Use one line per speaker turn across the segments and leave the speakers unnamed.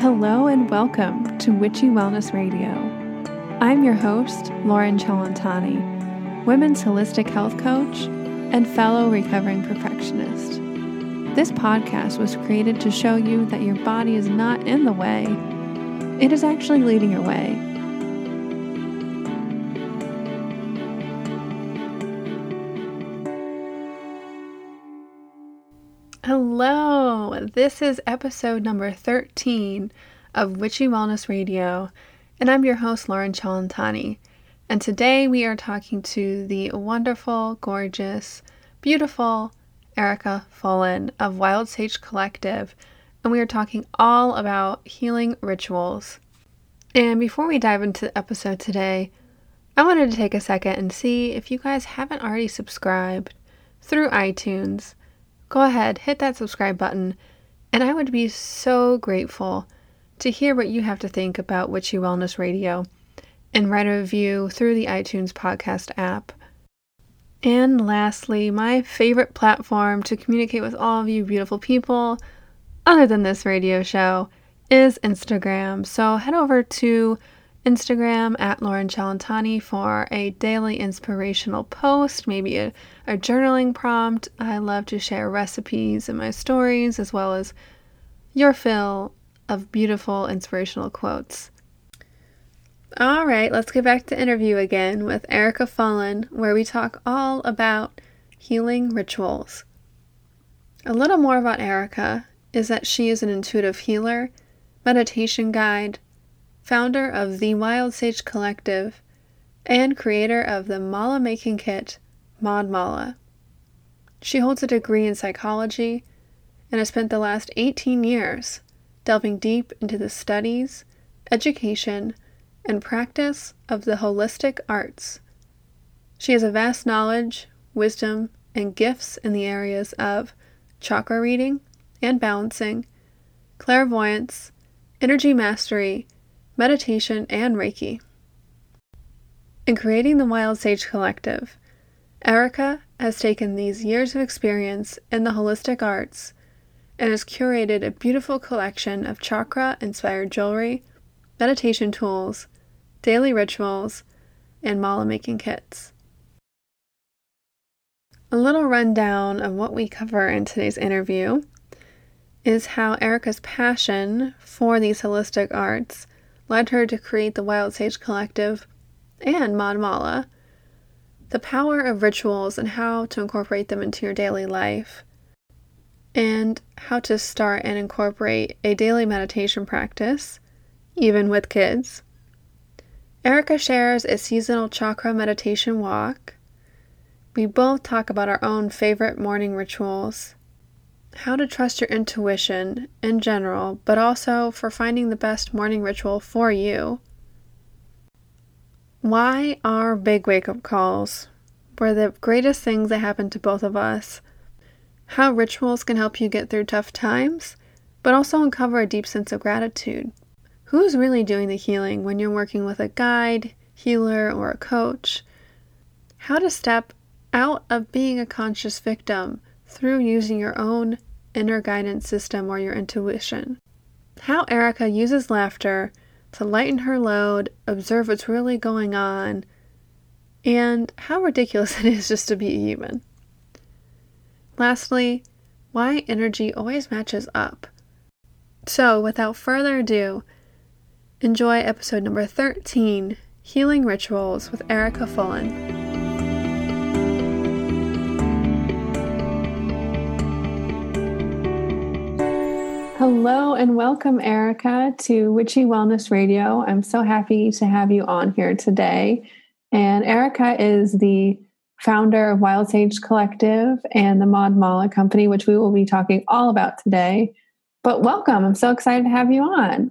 Hello and welcome to Witchy Wellness Radio. I'm your host, Lauren Chalantani, women's holistic health coach and fellow recovering perfectionist. This podcast was created to show you that your body is not in the way. It is actually leading your way. Hello, this is episode number 13 of Witchy Wellness Radio, and I'm your host, Lauren Chalantani. And today we are talking to the wonderful, gorgeous, beautiful Erica Fullen of Wild Sage Collective, and we are talking all about healing rituals. And before we dive into the episode today, I wanted to take a second and see if you guys haven't already subscribed through iTunes. Go ahead, hit that subscribe button, and I would be so grateful to hear what you have to think about Witchy Wellness Radio and write a review through the iTunes podcast app. And lastly, my favorite platform to communicate with all of you beautiful people, other than this radio show, is Instagram. So head over to Instagram at Lauren Chalantani for a daily inspirational post, maybe a journaling prompt. I love to share recipes in my stories as well as your fill of beautiful inspirational quotes. All right, let's get back to the interview again with Erica Fullen, where we talk all about healing rituals. A little more about Erica is that she is an intuitive healer, meditation guide, founder of the Wild Sage Collective, and creator of the Mala Making Kit, Maud Mala. She holds a degree in psychology and has spent the last 18 years delving deep into the studies, education, and practice of the holistic arts. She has a vast knowledge, wisdom, and gifts in the areas of chakra reading and balancing, clairvoyance, energy mastery, meditation, and Reiki. In creating the Wild Sage Collective, Erica has taken these years of experience in the holistic arts and has curated a beautiful collection of chakra-inspired jewelry, meditation tools, daily rituals, and mala making kits. A little rundown of what we cover in today's interview is how Erica's passion for these holistic arts led her to create the Wild Sage Collective and Maud Mala, the power of rituals and how to incorporate them into your daily life, and how to start and incorporate a daily meditation practice, even with kids. Erica shares a seasonal chakra meditation walk. We both talk about our own favorite morning rituals, how to trust your intuition in general, but also for finding the best morning ritual for you. Why our big wake-up calls were the greatest things that happened to both of us. How rituals can help you get through tough times, but also uncover a deep sense of gratitude. Who's really doing the healing when you're working with a guide, healer, or a coach? How to step out of being a conscious victim through using your own inner guidance system or your intuition. How Erica uses laughter to lighten her load, observe what's really going on, and how ridiculous it is just to be human. Lastly, why energy always matches up. So, without further ado, enjoy episode number 13, Healing Rituals with Erica Fullen. Hello and welcome, Erica, to Witchy Wellness Radio. I'm so happy to have you on here today. And Erica is the founder of Wild Sage Collective and the Maud Mala Company, which we will be talking all about today. But welcome. I'm so excited to have you on.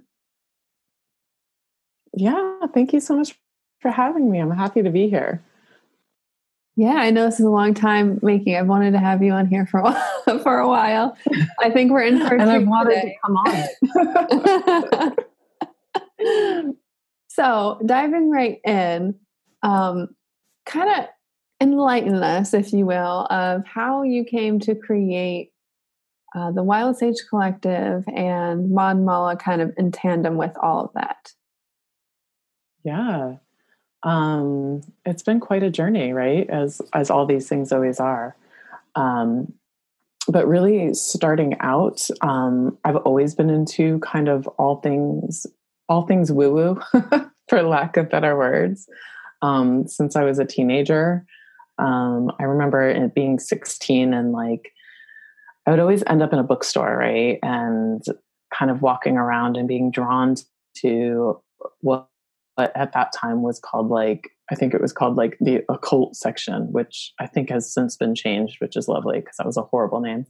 Yeah, thank you so much for having me. I'm happy to be here.
Yeah, I know this is a long time making. I've wanted to have you on here for a while. I think we're in for a
and
treat
I've wanted
today.
to come on.
So diving right in, kind of enlighten us, if you will, of how you came to create the Wild Sage Collective and Mon Mala kind of in tandem with all of that?
Yeah. It's been quite a journey, right? As all these things always are. But really starting out, I've always been into kind of all things woo-woo, for lack of better words. Since I was a teenager, I remember it being 16 and like, I would always end up in a bookstore, right? And kind of walking around and being drawn to what at that time was called like, I think it was called like the occult section, which I think has since been changed, which is lovely because that was a horrible name.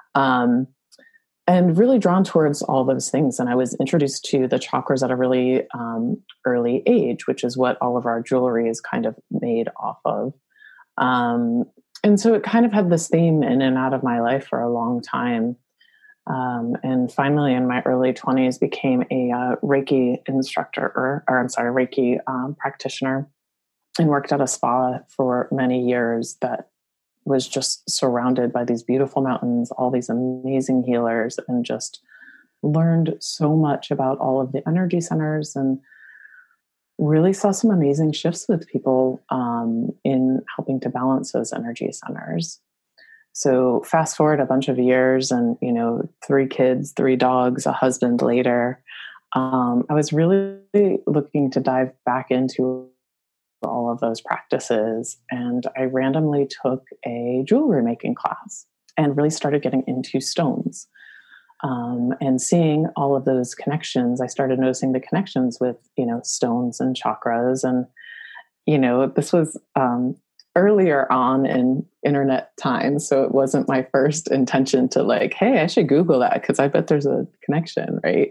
And really drawn towards all those things. And I was introduced to the chakras at a really early age, which is what all of our jewelry is kind of made off of. And so it kind of had this theme in and out of my life for a long time. And finally, in my early 20s, became a Reiki instructor, or I'm sorry, Reiki practitioner, and worked at a spa for many years that was just surrounded by these beautiful mountains, all these amazing healers, and just learned so much about all of the energy centers and really saw some amazing shifts with people in helping to balance those energy centers. So fast forward a bunch of years and, 3 kids, 3 dogs, a husband later, I was really looking to dive back into all of those practices. And I randomly took a jewelry making class and really started getting into stones. And seeing all of those connections, I started noticing the connections with, stones and chakras. And, this was earlier on in internet times. So it wasn't my first intention to like, hey, I should Google that because I bet there's a connection, right?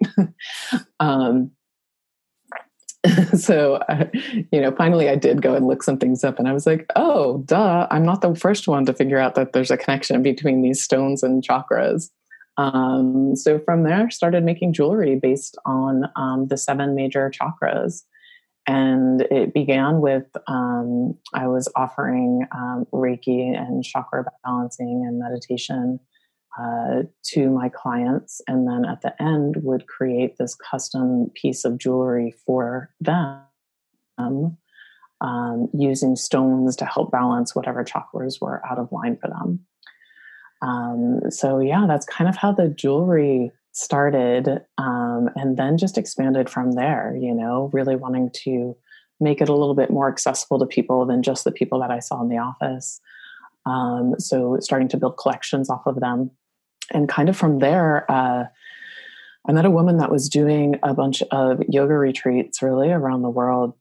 So, finally I did go and look some things up and I was like, oh, duh, I'm not the first one to figure out that there's a connection between these stones and chakras. So from there, I started making jewelry based on the 7 major chakras. And it began with, I was offering Reiki and chakra balancing and meditation to my clients. And then at the end would create this custom piece of jewelry for them, using stones to help balance whatever chakras were out of line for them. So yeah, that's kind of how the jewelry started. And then just expanded from there, really wanting to make it a little bit more accessible to people than just the people that I saw in the office. So starting to build collections off of them. And kind of from there, I met a woman that was doing a bunch of yoga retreats really around the world.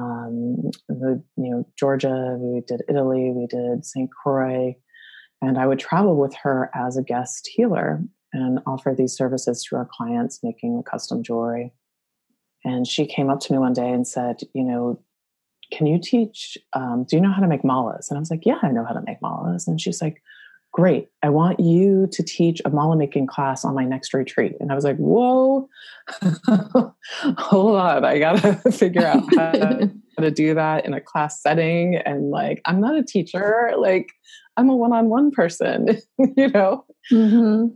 Georgia, we did Italy, we did St. Croix. And I would travel with her as a guest healer and offer these services to our clients, making custom jewelry. And she came up to me one day and said, can you teach, do you know how to make malas? And I was like, yeah, I know how to make malas. And she's like, great. I want you to teach a mala making class on my next retreat. And I was like, whoa, hold on. I got to figure out how to do that in a class setting. And like, I'm not a teacher. Like, I'm a one-on-one person, Mm-hmm.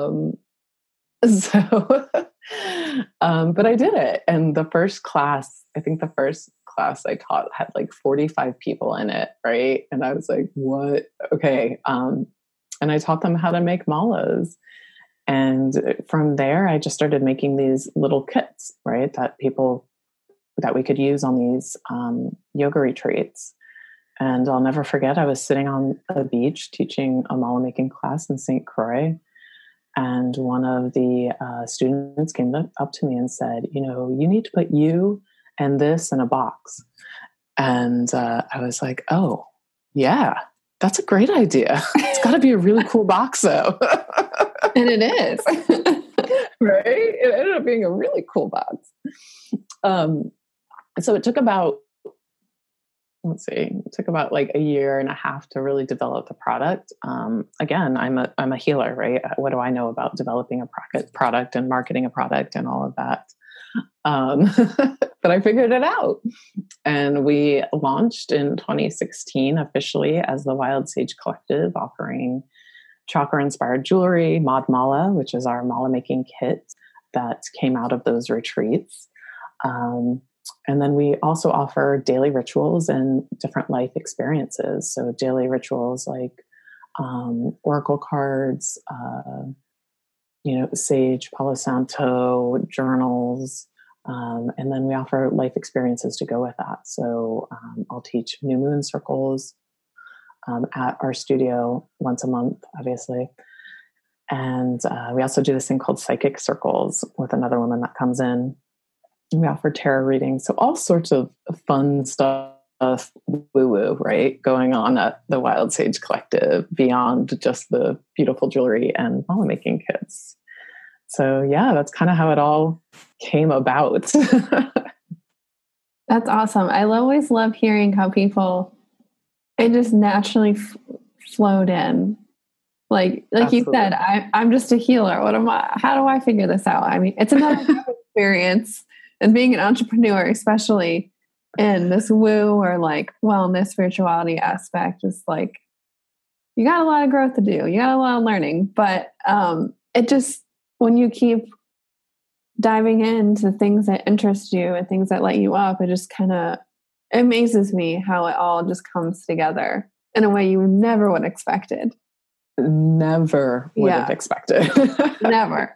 But I did it. And the first class I taught had like 45 people in it. Right. And I was like, what? Okay. And I taught them how to make malas. And from there, I just started making these little kits, right? That we could use on these yoga retreats. And I'll never forget, I was sitting on a beach teaching a mala making class in St. Croix. And one of the students came up to me and said, you need to put you and this in a box. And I was like, oh, yeah, that's a great idea. It's got to be a really cool box, though.
And it is.
Right? It ended up being a really cool box. So it took about like a year and a half to really develop the product. Again, I'm a healer, right? What do I know about developing a product and marketing a product and all of that? But I figured it out. And we launched in 2016 officially as the Wild Sage Collective, offering chakra-inspired jewelry, Mod Mala, which is our mala making kit that came out of those retreats. And then we also offer daily rituals and different life experiences. So daily rituals like oracle cards, sage, Palo Santo, journals. And then we offer life experiences to go with that. So I'll teach new moon circles at our studio once a month, obviously. And we also do this thing called psychic circles with another woman that comes in. We offer tarot readings. So all sorts of fun stuff, woo-woo, right, going on at the Wild Sage Collective beyond just the beautiful jewelry and mala making kits. So yeah, that's kind of how it all came about.
That's awesome. I always love hearing how people, it just naturally flowed in. Like you said, I'm just a healer. How do I figure this out? I mean, it's another experience. And being an entrepreneur, especially in this woo or like wellness, spirituality aspect, is like, you got a lot of growth to do. You got a lot of learning, but it just, when you keep diving into things that interest you and things that light you up, it just kind of amazes me how it all just comes together in a way you never would have expected.
Never would have expected.
Never.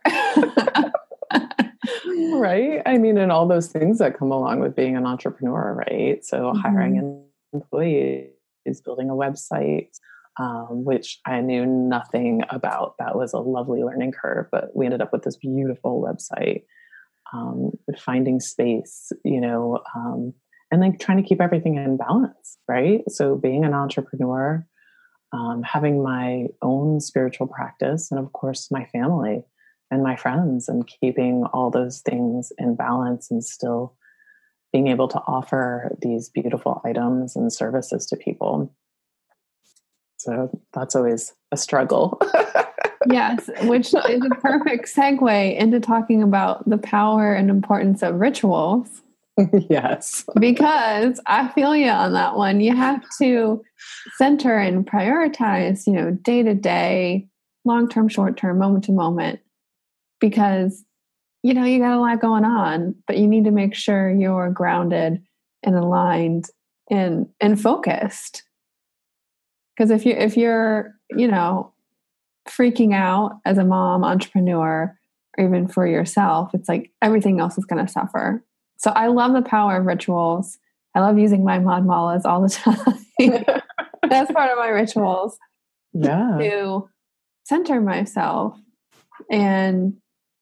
Right? I mean, and all those things that come along with being an entrepreneur, right? So hiring an employee, is building a website, which I knew nothing about. That was a lovely learning curve, but we ended up with this beautiful website, finding space, and then trying to keep everything in balance, right? So being an entrepreneur, having my own spiritual practice, and of course my family and my friends, and keeping all those things in balance and still being able to offer these beautiful items and services to people. So that's always a struggle.
Yes, which is a perfect segue into talking about the power and importance of rituals.
Yes.
Because I feel you on that one. You have to center and prioritize, day to day, long term, short term, moment to moment, because, you got a lot going on, but you need to make sure you're grounded and aligned and focused. Because if you're, freaking out as a mom, entrepreneur, or even for yourself, it's like everything else is going to suffer. So I love the power of rituals. I love using my Mod Malas all the time. That's part of my rituals.
Yeah.
To center myself. And,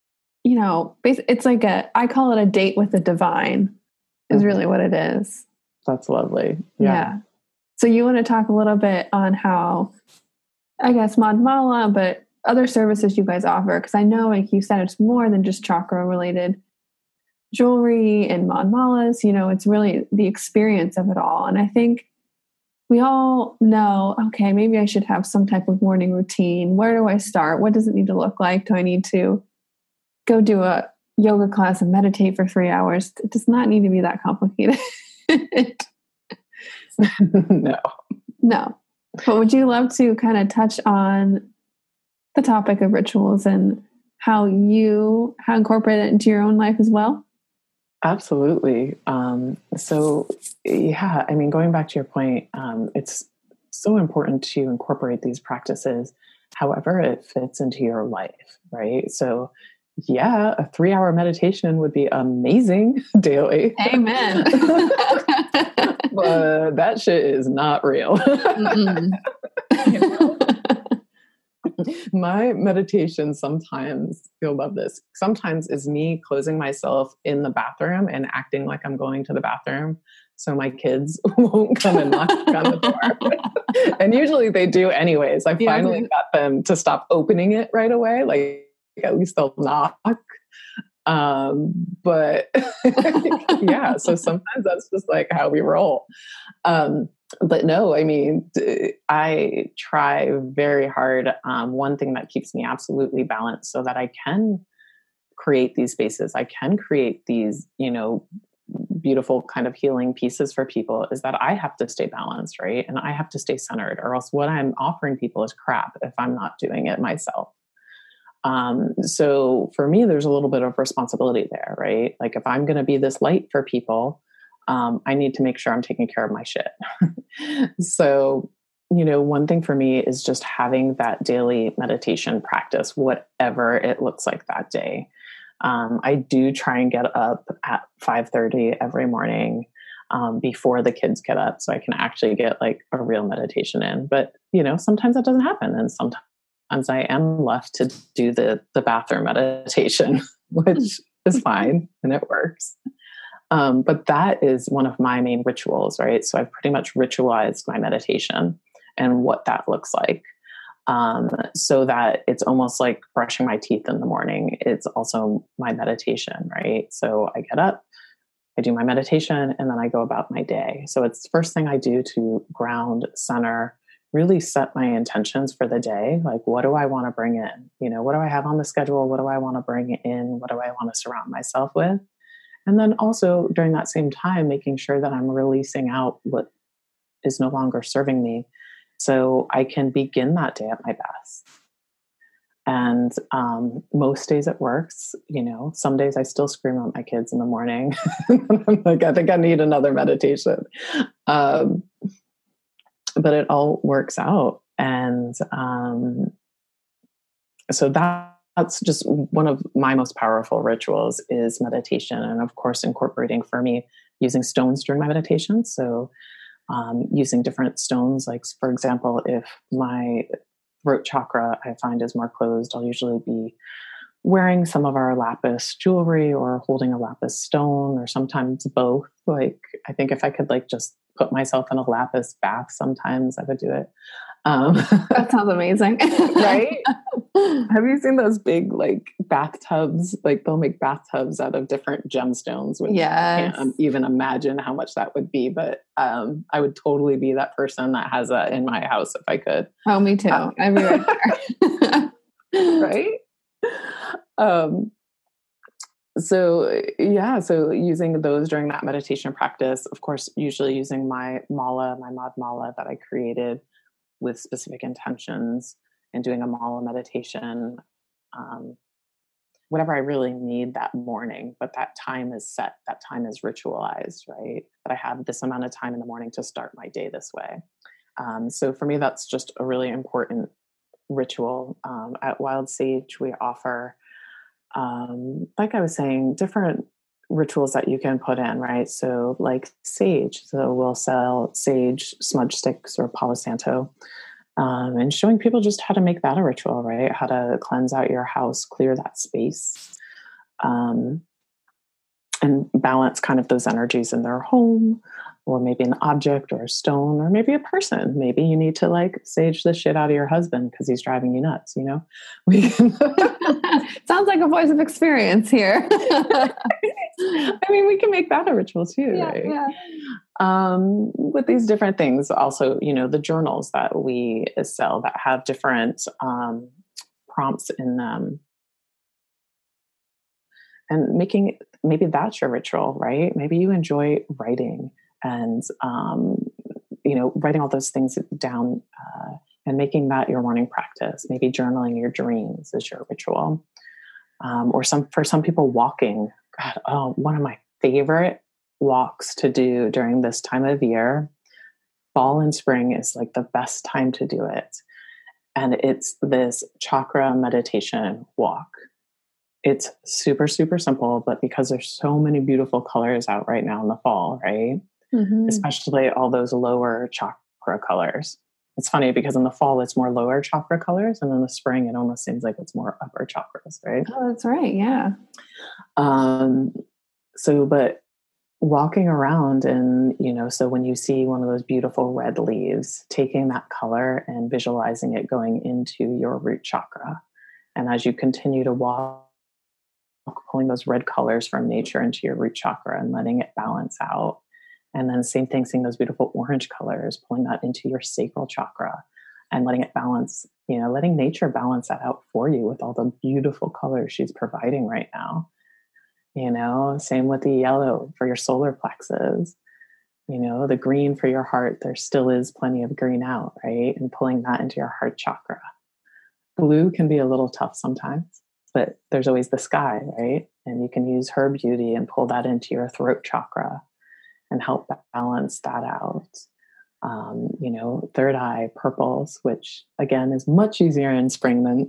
it's like I call it a date with the divine, is really what it is.
That's lovely.
Yeah. So you want to talk a little bit on how, I guess, Mod Mala, but other services you guys offer? Because I know, like you said, it's more than just chakra related jewelry and Mod Malas. It's really the experience of it all. And I think we all know, okay, maybe I should have some type of morning routine. Where do I start? What does it need to look like? Do I need to go do a yoga class and meditate for 3 hours? It does not need to be that complicated. No. But would you love to kind of touch on the topic of rituals and how incorporate it into your own life as well?
Absolutely. So yeah, I mean, going back to your point, it's so important to incorporate these practices however it fits into your life, right? So yeah, a 3-hour meditation would be amazing daily.
Amen.
But that shit is not real. My meditation sometimes, you'll love this, sometimes is me closing myself in the bathroom and acting like I'm going to the bathroom so my kids won't come and knock on the door. And usually they do anyways. I finally got them to stop opening it right away. Like, at least they'll knock. But yeah, so sometimes that's just like how we roll. But no, I mean, I try very hard. One thing that keeps me absolutely balanced so that I can create these spaces, I can create these, beautiful kind of healing pieces for people is that I have to stay balanced, right? And I have to stay centered, or else what I'm offering people is crap if I'm not doing it myself. So for me, there's a little bit of responsibility there, right? Like if I'm going to be this light for people, I need to make sure I'm taking care of my shit. So, one thing for me is just having that daily meditation practice, whatever it looks like that day. I do try and get up at 5:30 every morning before the kids get up, so I can actually get like a real meditation in. But sometimes that doesn't happen, and sometimes I am left to do the bathroom meditation, which is fine and it works. But that is one of my main rituals, right? So I've pretty much ritualized my meditation and what that looks like. So that it's almost like brushing my teeth in the morning. It's also my meditation, right? So I get up, I do my meditation, and then I go about my day. So it's the first thing I do to ground, center, really set my intentions for the day. Like, what do I want to bring in? What do I have on the schedule? What do I want to bring in? What do I want to surround myself with? And then also during that same time, making sure that I'm releasing out what is no longer serving me, so I can begin that day at my best. And most days it works. Some days I still scream at my kids in the morning. I'm like, I think I need another meditation. But it all works out. And so that's just one of my most powerful rituals is meditation. And of course, incorporating for me using stones during my meditation. So using different stones, like for example, if my throat chakra I find is more closed, I'll usually be wearing some of our lapis jewelry or holding a lapis stone, or sometimes both. Like, I think if I could like just put myself in a lapis bath, sometimes I would do it.
That sounds amazing.
Right? Have you seen those big like bathtubs? Like they'll make bathtubs out of different gemstones, which I can't even imagine how much that would be. But I would totally be that person that has that in my house if I could.
Oh, me too. I'd be right there.
Right? So using those during that meditation practice, of course, usually using my mala, my Mad Mala that I created with specific intentions, and doing a mala meditation, whatever I really need that morning. But that time is set, that time is ritualized, right? That I have this amount of time in the morning to start my day this way. So for me, that's just a really important ritual. At Wild Sage, we offer, like I was saying, different rituals that you can put in, right? So like sage. So we'll sell sage smudge sticks or Palo Santo, and showing people just how to make that a ritual, right? How to cleanse out your house, clear that space, and balance kind of those energies in their home, or maybe an object or a stone, or maybe a person. Maybe you need to like sage the shit out of your husband because he's driving you nuts, We can
Sounds like a voice of experience here.
I mean, we can make that a ritual too, right?
Yeah.
With these different things, also, the journals that we sell that have different prompts in them, and maybe that's your ritual, right? Maybe you enjoy writing and, writing all those things down and making that your morning practice. Maybe journaling your dreams is your ritual. Or for some people, walking. God, one of my favorite walks to do during this time of year, fall and spring, is like the best time to do it. And it's this chakra meditation walk. It's super, super simple, but because there's so many beautiful colors out right now in the fall, right? Mm-hmm. Especially all those lower chakra colors. It's funny because in the fall, it's more lower chakra colors. And in the spring, it almost seems like it's more upper chakras, right?
Oh, that's right. Yeah.
But walking around and, so when you see one of those beautiful red leaves, taking that color and visualizing it going into your root chakra. And as you continue to walk, pulling those red colors from nature into your root chakra and letting it balance out. And then same thing, seeing those beautiful orange colors, pulling that into your sacral chakra and letting it balance, letting nature balance that out for you with all the beautiful colors she's providing right now. Same with the yellow for your solar plexus, the green for your heart. There still is plenty of green out, right? And pulling that into your heart chakra. Blue can be a little tough sometimes, but there's always the sky, right? And you can use Her Beauty and pull that into your throat chakra and help balance that out. Third eye purples, which again is much easier in spring than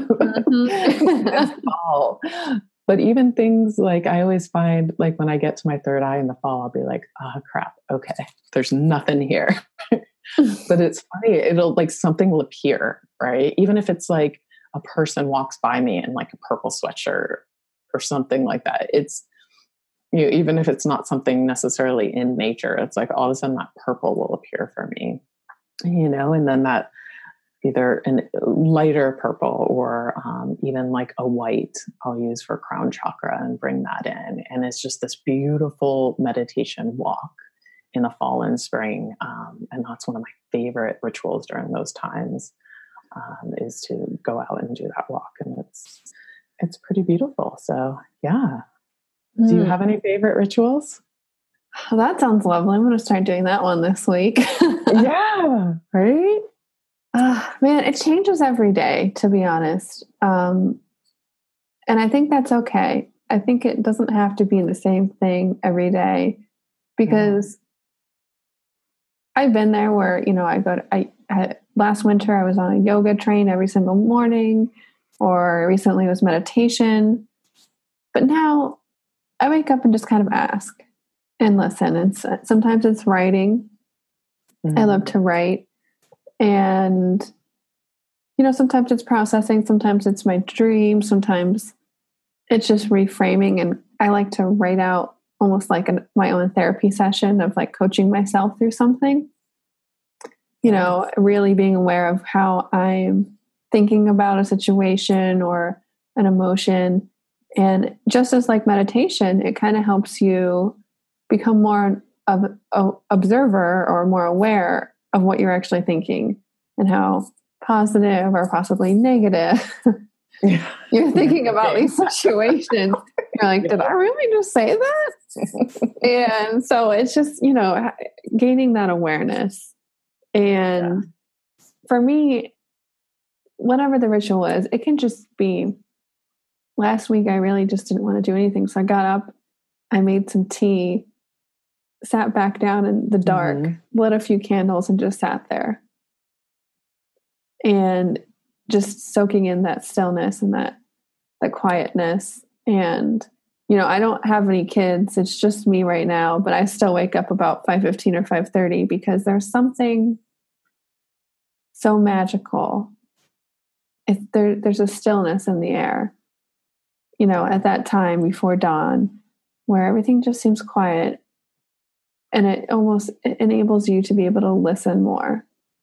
fall. But even things like, I always find, like, when I get to my third eye in the fall, I'll be like, oh crap, okay, there's nothing here. But it's funny, it'll, like, something will appear, right? Even if it's like a person walks by me in like a purple sweatshirt or something like that. It's, even if it's not something necessarily in nature, it's like all of a sudden that purple will appear for me, and then that either a lighter purple or even like a white I'll use for crown chakra and bring that in. And it's just this beautiful meditation walk in the fall and spring. And that's one of my favorite rituals during those times, is to go out and do that walk. And it's pretty beautiful. So yeah. Do you have any favorite rituals?
Well, that sounds lovely. I'm going to start doing that one this week.
Yeah, right?
Man, it changes every day, to be honest. And I think that's okay. I think it doesn't have to be the same thing every day, because I've been there where, last winter I was on a yoga train every single morning, or recently it was meditation. But now I wake up and just kind of ask and listen. And sometimes it's writing. I love to write. And, sometimes it's processing. Sometimes it's my dream. Sometimes it's just reframing. And I like to write out almost like my own therapy session of like coaching myself through something. Really being aware of how I'm thinking about a situation or an emotion. And just as like meditation, it kind of helps you become more of an observer or more aware of what you're actually thinking and how positive or possibly negative you're thinking about these situations. You're like, did I really just say that? And so it's just, gaining that awareness. And for me, whatever the ritual is, it can just be, last week I really just didn't want to do anything. So I got up, I made some tea, sat back down in the dark, lit a few candles, and just sat there. And just soaking in that stillness and that quietness. And, I don't have any kids. It's just me right now, but I still wake up about 5:15 or 5:30 because there's something so magical. There's a stillness in the air, at that time before dawn, where everything just seems quiet, and it enables you to be able to listen more.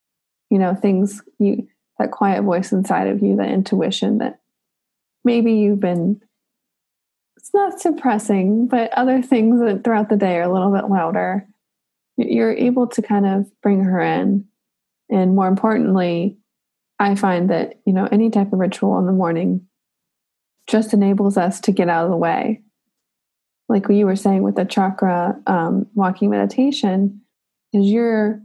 That quiet voice inside of you, that intuition that maybe you've been, it's not suppressing, but other things that throughout the day are a little bit louder. You're able to kind of bring her in. And more importantly, I find that, any type of ritual in the morning just enables us to get out of the way. Like what you were saying with the chakra walking meditation, is you're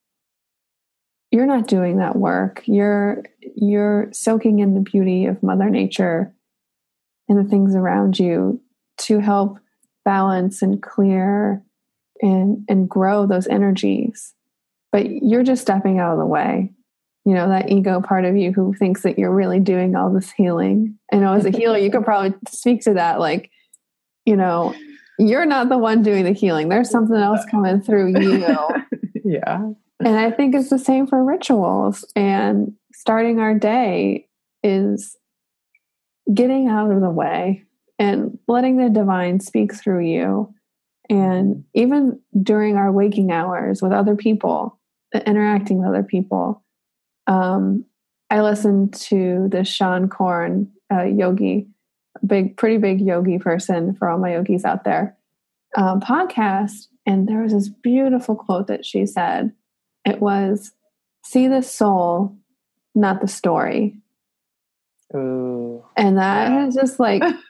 not doing that work. You're soaking in the beauty of Mother Nature and the things around you to help balance and clear and grow those energies. But you're just stepping out of the way. That ego part of you who thinks that you're really doing all this healing. I know as a healer, you could probably speak to that. Like, you're not the one doing the healing. There's something else coming through you.
Yeah.
And I think it's the same for rituals. And starting our day is getting out of the way and letting the divine speak through you. And even during our waking hours with other people, interacting with other people, I listened to this Sean Korn, yogi, pretty big yogi person for all my yogis out there, podcast. And there was this beautiful quote that she said. It was, "See the soul, not the story."
Ooh.
And that is just like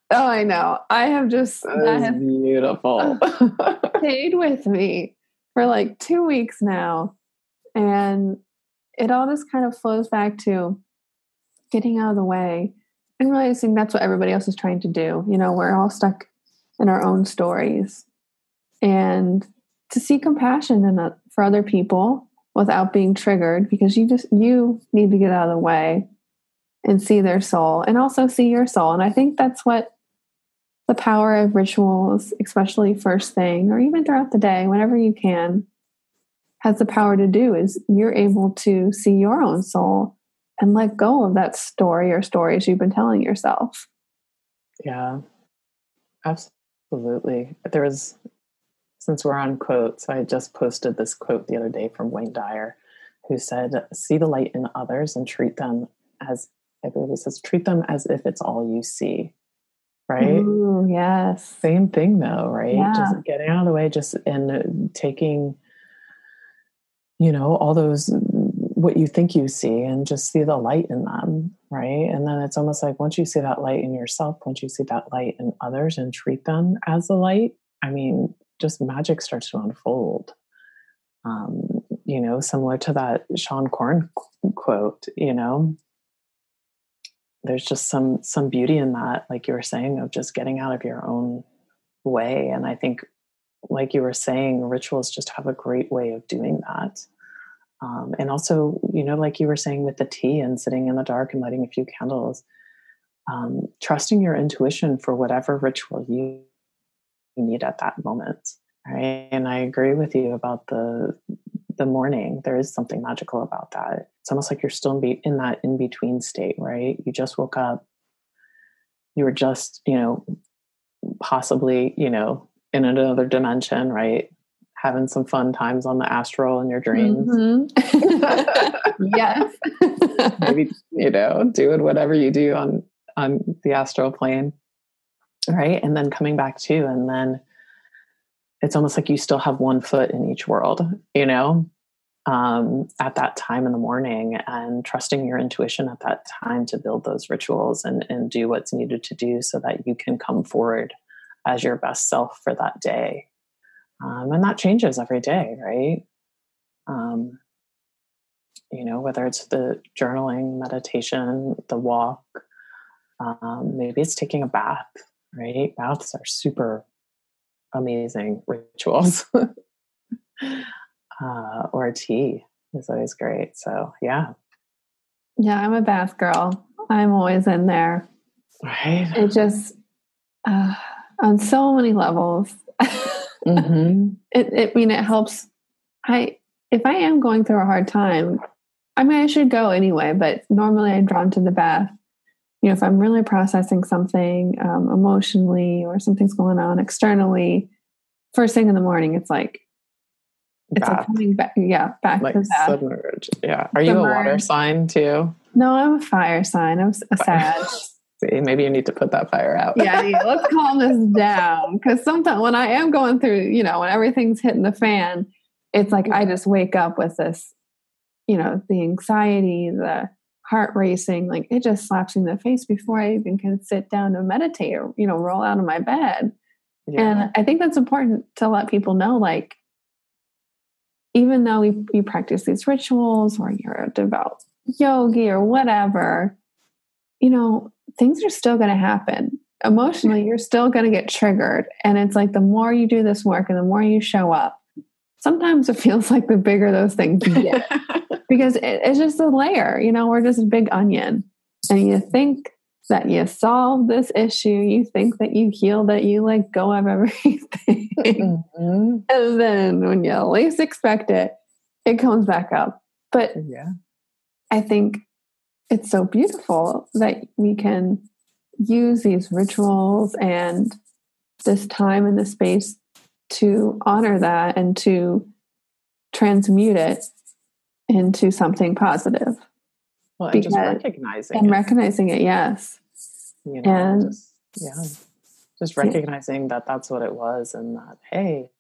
Oh, I know. I have just
That is beautiful.
stayed with me for like 2 weeks now. And it all just kind of flows back to getting out of the way and realizing that's what everybody else is trying to do. You know, we're all stuck in our own stories. And to see compassion for other people without being triggered, because you need to get out of the way and see their soul and also see your soul. And I think that's what the power of rituals, especially first thing or even throughout the day, whenever you can, has the power to do is you're able to see your own soul and let go of that story or stories you've been telling yourself.
Yeah, absolutely. Since we're on quotes, I just posted this quote the other day from Wayne Dyer, who said, "See the light in others and treat them as," I believe he says, "treat them as if it's all you see." Right?
Ooh, yes.
Same thing though, right?
Yeah.
Just getting out of the way, just and taking, all those, what you think you see, and just see the light in them, right? And then it's almost like once you see that light in yourself, once you see that light in others and treat them as the light, I mean, just magic starts to unfold. Similar to that Sean Corn quote, there's just some beauty in that, like you were saying, of just getting out of your own way. And I think, like you were saying, rituals just have a great way of doing that. And also, like you were saying with the tea and sitting in the dark and lighting a few candles, trusting your intuition for whatever ritual you need at that moment. Right. And I agree with you about the morning. There is something magical about that. It's almost like you're still in that in-between state, right? You just woke up. You were just, possibly, in another dimension, right? Having some fun times on the astral in your dreams.
Mm-hmm. Yes.
Maybe, doing whatever you do on the astral plane. Right. And then coming back to, and then it's almost like you still have one foot in each world, at that time in the morning, and trusting your intuition at that time to build those rituals and do what's needed to do so that you can come forward as your best self for that day. And that changes every day, right? Whether it's the journaling, meditation, the walk, maybe it's taking a bath, right? Baths are super amazing rituals. Or a tea is always great. So yeah.
Yeah, I'm a bath girl. I'm always in there.
Right.
It just, on so many levels.
Mm-hmm.
It helps. If I am going through a hard time, I should go anyway, but normally I'm drawn to the bath. If I'm really processing something emotionally, or something's going on externally, first thing in the morning, it's like coming back. Yeah, back
like
to that.
Submerge. Yeah. Are you a water sign too?
No, I'm a fire sign. I'm a Sag.
See, maybe you need to put that fire out.
Yeah, let's calm this down. Because sometimes when I am going through, when everything's hitting the fan, it's like I just wake up with this, the anxiety, the heart racing, like it just slaps me in the face before I even can sit down to meditate or, roll out of my bed. Yeah. And I think that's important to let people know, like, even though you practice these rituals or you're a devout yogi or whatever, things are still going to happen. Emotionally, you're still going to get triggered. And it's like the more you do this work and the more you show up, sometimes it feels like the bigger those things get. Because it's just a layer, we're just a big onion. And you think that you solve this issue, you think that you healed it, you let go of everything. Mm-hmm. And then when you least expect it, it comes back up. But yeah, I think it's so beautiful that we can use these rituals and this time and this space to honor that and to transmute it into something positive.
Well, and just
recognizing it, yes.
And just recognizing that that's what it was, and that, hey,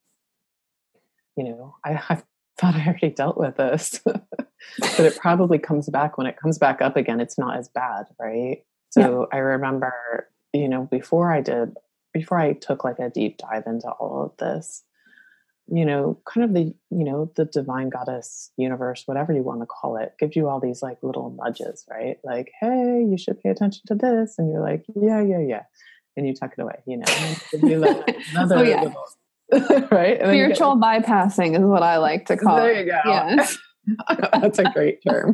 I thought I already dealt with this, but it probably comes back. When it comes back up again, it's not as bad, right? So I remember before I took like a deep dive into all of this, kind of the divine goddess universe, whatever you want to call it, gives you all these like little nudges, right? Like, hey, you should pay attention to this. And you're like, yeah. And you tuck it away, and then you like another little, right? And
spiritual bypassing is what I like to call it.
There you go.
Yes.
That's a great term.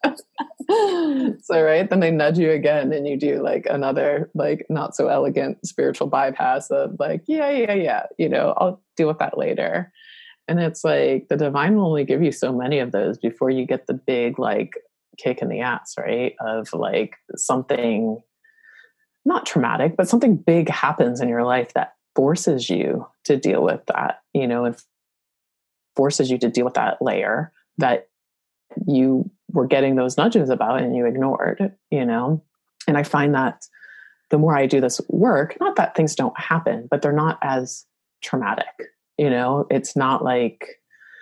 So, right, then they nudge you again and you do like another like not so elegant spiritual bypass of like, yeah, I'll deal with that later. And it's like the divine will only give you so many of those before you get the big like kick in the ass, right? Of like something not traumatic, but something big happens in your life that forces you to deal with that, and forces you to deal with that layer that you were getting those nudges about and you ignored, and I find that the more I do this work, not that things don't happen, but they're not as traumatic, it's not like,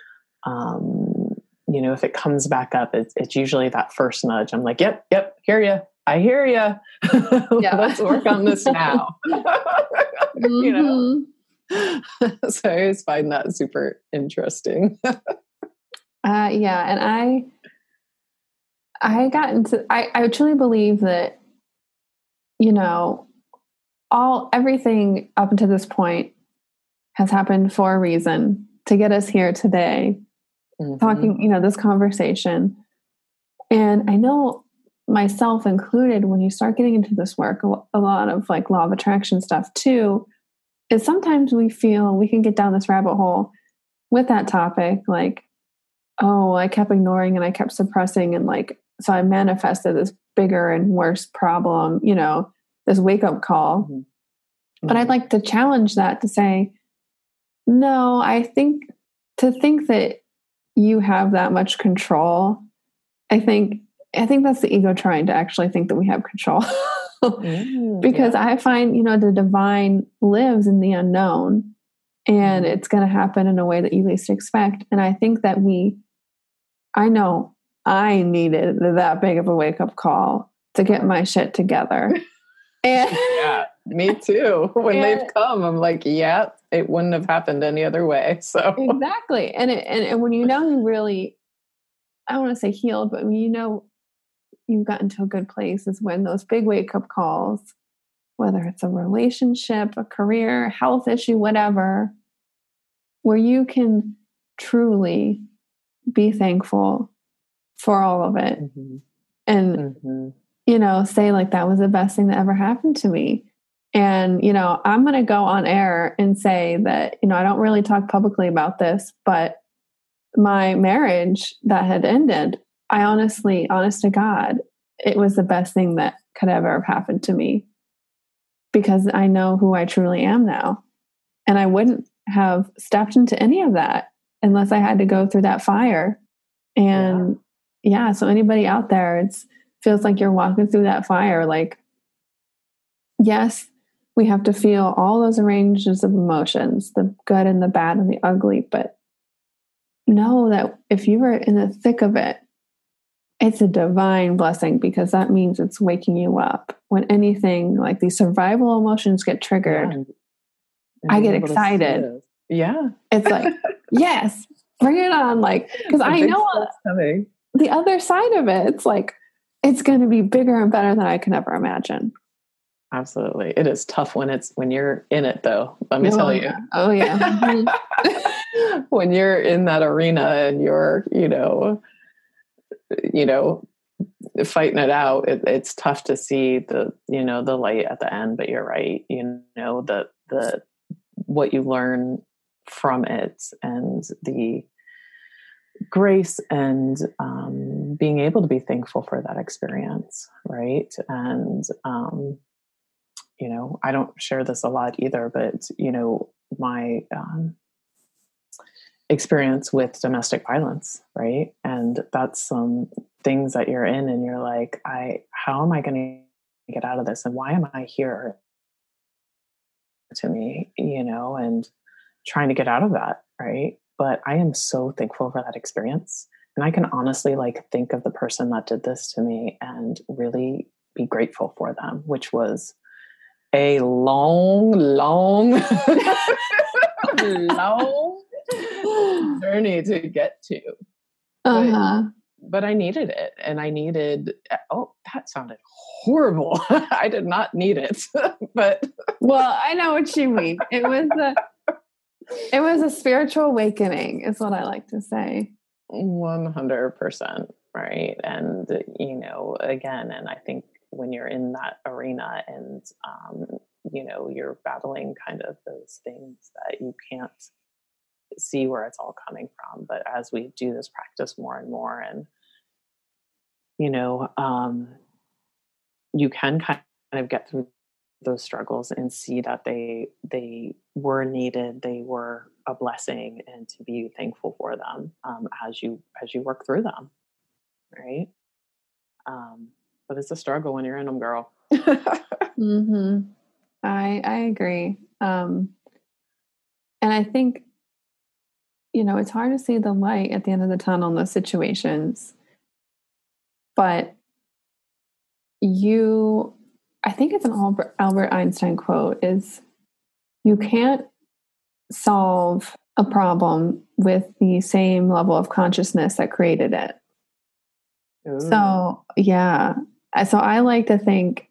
if it comes back up, it's usually that first nudge. I'm like, yep, I hear you. Let's work on this now.
Mm-hmm.
So I always find that super interesting.
Yeah. And I truly believe that, everything up until this point has happened for a reason to get us here today, talking, this conversation. And I know myself included, when you start getting into this work, a lot of like law of attraction stuff too, is sometimes we feel we can get down this rabbit hole with that topic. Like, oh, I kept ignoring and I kept suppressing. And like, so I manifested this bigger and worse problem, this wake up call. Mm-hmm. But I'd like to challenge that to say, no, I think that you have that much control. I think that's the ego trying to actually think that we have control. Because I find, the divine lives in the unknown, and it's going to happen in a way that you least expect. And I think that I know I needed that big of a wake up call to get my shit together. And
yeah, me too. When they've come, I'm like, yeah, it wouldn't have happened any other way. So
exactly. And when you really, I don't want to say healed, but when you've gotten to a good place, is when those big wake up calls, whether it's a relationship, a career, health issue, whatever, where you can truly be thankful for all of it. Mm-hmm. And, say like, that was the best thing that ever happened to me. And, I'm going to go on air and say that, I don't really talk publicly about this, but my marriage that had ended, I honest to God, it was the best thing that could ever have happened to me, because I know who I truly am now. And I wouldn't have stepped into any of that unless I had to go through that fire. And so anybody out there, it feels like you're walking through that fire. Like, yes, we have to feel all those ranges of emotions, the good and the bad and the ugly, but know that if you were in the thick of it, it's a divine blessing, because that means it's waking you up. When anything like these survival emotions get triggered, I get excited.
Yeah.
It's like, yes, bring it on. Like, because I know the other side of it, it's like, it's going to be bigger and better than I can ever imagine.
Absolutely. It is tough when you're in it, though. Let me tell you.
Oh yeah.
When you're in that arena and you're, fighting it out, it's tough to see the light at the end. But you're right. The what you learn from it, and the grace, and being able to be thankful for that experience, right? And I don't share this a lot either, but my experience with domestic violence, right? And that's some things that you're in, and you're like, how am I going to get out of this, and why am I here? To me, and trying to get out of that, right? But I am so thankful for that experience, and I can honestly think of the person that did this to me and really be grateful for them, which was a long, long journey to get to. But I needed it. And I needed, oh, that sounded horrible. I did not need it. But
well, I know what you mean. It was a spiritual awakening, is what I like to say.
100%. Right. And, again, and I think when you're in that arena and, you're battling kind of those things that you can't see where it's all coming from. But as we do this practice more and more, and, you can kind of get through those struggles and see that they were needed, they were a blessing, and to be thankful for them as you work through them. Right. But it's a struggle when you're in them, girl.
Mm-hmm. I agree. And I think, it's hard to see the light at the end of the tunnel in those situations. But I think it's an Albert Einstein quote, is you can't solve a problem with the same level of consciousness that created it. Ooh. So, yeah. So I like to think,